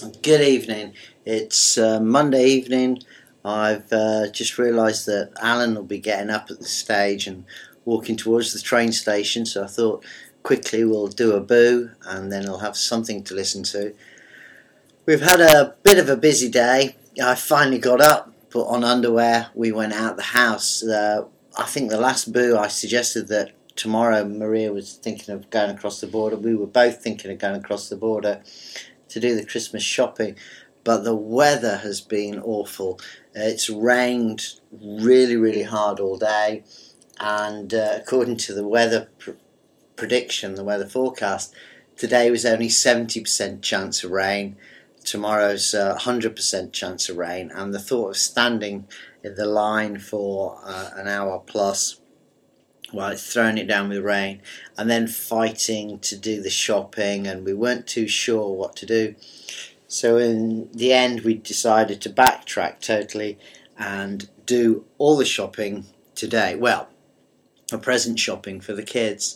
Good evening. It's Monday evening. I've just realised that Alan will be getting up at the stage and walking towards the train station, so I thought quickly we'll do a boo and then he'll have something to listen to. We've had a bit of a busy day. I finally got up, put on underwear, we went out the house. I think the last boo I suggested that tomorrow Maria was thinking of going across the border. We were both thinking of going across the border to do the Christmas shopping, but the weather has been awful. It's rained really hard all day, and according to the weather prediction, the weather forecast, today was only 70% chance of rain. Tomorrow's 100% chance of rain, and the thought of standing in the line for an hour plus while it's throwing it down with rain, and then fighting to do the shopping, and we weren't too sure what to do. So in the end we decided to backtrack totally and do all the shopping today. Well, a present shopping for the kids,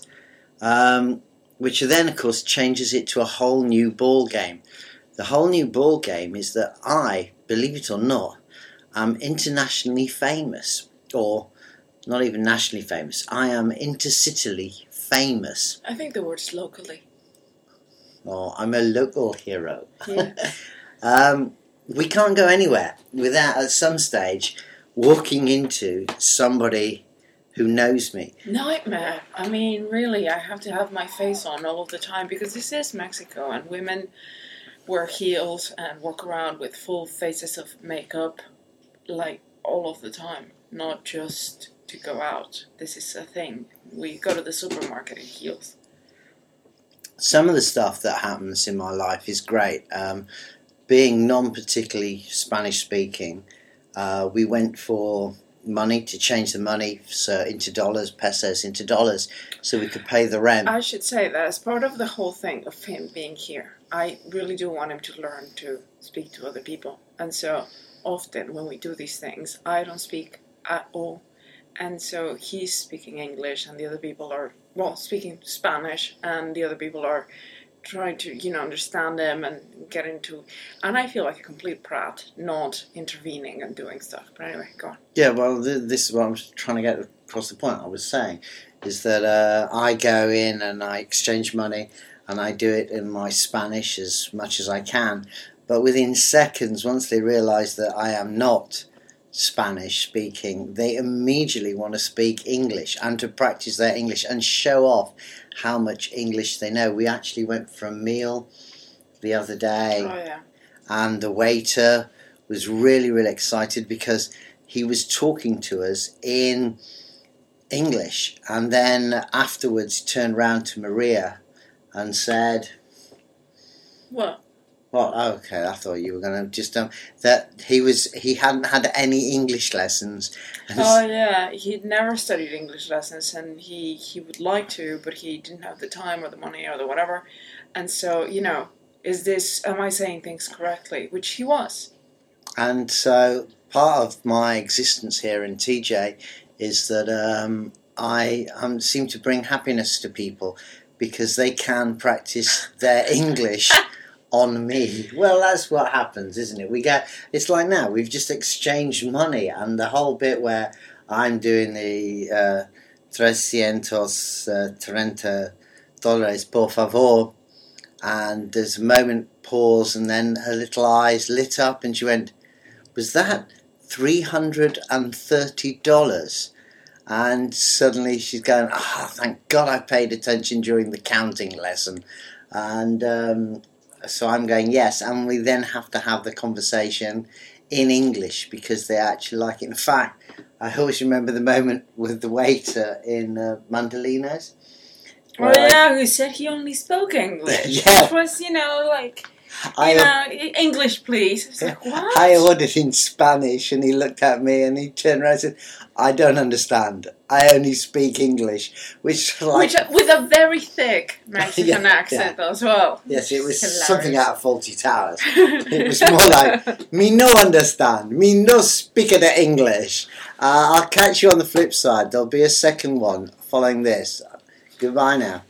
which then of course changes it to a whole new ball game. The whole new ball game is that I, believe it or not, am internationally famous, or not even nationally famous. I am intercityly famous. I think the word's locally. Oh, I'm a local hero. Yeah. We can't go anywhere without, at some stage, walking into somebody who knows me. Nightmare. I mean, really, I have to have my face on all of the time because this is Mexico and women wear heels and walk around with full faces of makeup like all of the time, not just to go out. This is a thing. We go to the supermarket in heels. Some of the stuff that happens in my life is great. Being non-particularly Spanish speaking, we went for money to change the money into dollars, pesos into dollars, so we could pay the rent. I should say that as part of the whole thing of him being here, I really do want him to learn to speak to other people. And so often when we do these things, I don't speak at all. And so he's speaking English and the other people are, speaking Spanish, and the other people are trying to, understand him and get into... And I feel like a complete prat not intervening and doing stuff. But anyway, go on. Yeah, well, this is what I'm trying to get across the point I was saying, is that I go in and I exchange money and I do it in my Spanish as much as I can. But within seconds, once they realise that I am not Spanish speaking, they immediately want to speak English and to practice their English and show off how much English they know. We actually went for a meal the other day. Oh, yeah. And the waiter was really excited because he was talking to us in English, and then afterwards he turned round to Maria and said, What? Well, okay, I thought you were going to just that he hadn't had any English lessons. Oh yeah, he'd never studied English lessons, and he would like to, but he didn't have the time or the money or the whatever. And so, am I saying things correctly? Which he was. And so part of my existence here in TJ is that I seem to bring happiness to people because they can practice their English on me. Well, that's what happens, isn't it? It's like now, we've just exchanged money, and the whole bit where I'm doing the $330 por favor, and there's a moment pause, and then her little eyes lit up and she went, was that $330? And suddenly she's going, thank God I paid attention during the counting lesson. And so I'm going, yes, and we then have to have the conversation in English because they actually like it. In fact, I always remember the moment with the waiter in Mandolinos. Oh yeah, who said he only spoke English. Yeah. Which was, English please. I was like, what? I ordered in Spanish and he looked at me and he turned around and said, I don't understand. I only speak English. Which with a very thick Mexican accent as well. Yes, it was Hilarious. Something out of Fawlty Towers. It was more like, me no understand, me no speak the English. I'll catch you on the flip side. There'll be a second one following this. Goodbye now.